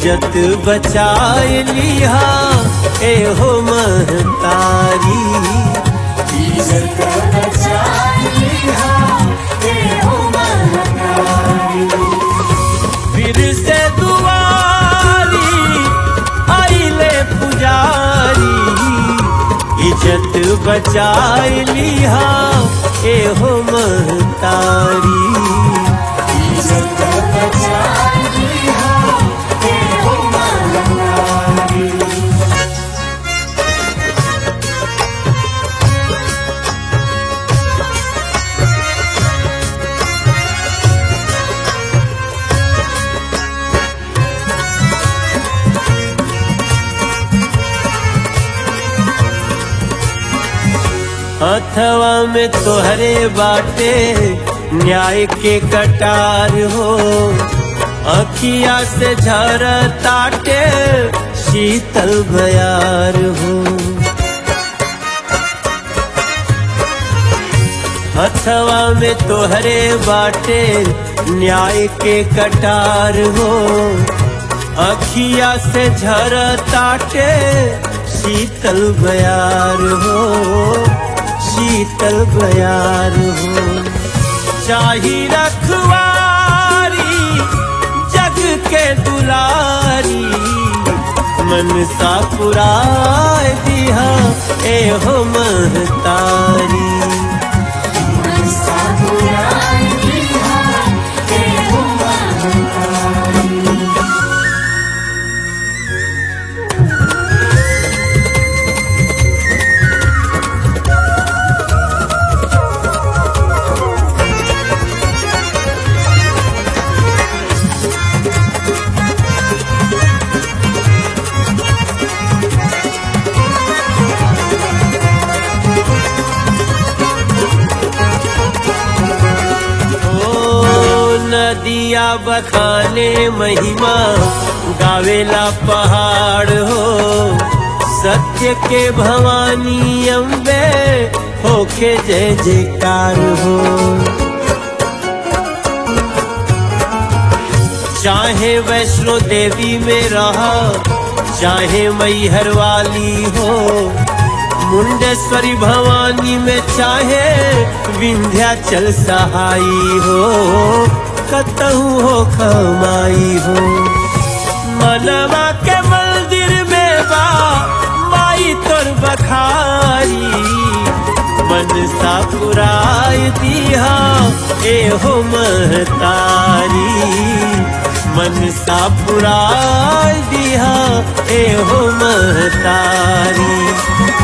इज्जत बचाए लिहा ए हो महतारी। इज्जत बचाए लिहा ए हो महतारी। फिर से दुआरी आइले पुजारी, इज्जत बचाए लिहा ए हो महतारी। इज्जत बचाए लिहा ए हो महतारी। हथवा में तोहरे बाटे न्याय के कटार हो, अखिया से झरताटे शीतल बयार हो। हथवा में तोहरे बाटे न्याय के कटार हो, अखिया से झरताटे शीतल बयार हो, शीतल बयार हो। चाही रखवारी जग के दुलारी, मनसा पुराए दिहा ए हो महतारी। मनसा पुराए दिहा ए हो महतारी। नदिया बखाने महिमा गावेला पहाड़ हो, सत्य के भवानी अम्बे होके जय जयकार हो। चाहे वैष्णो देवी में रहा चाहे मैहर वाली हो, मुंडेश्वरी भवानी में चाहे विंध्याचल सहाई हो, कतहु हो खमाई हो। मनवा के मंदिर में बा माई तोर बखारी, मनसा पुराए दिहा ए हो महतारी। मनसा पुराए दिहा ए हो महतारी।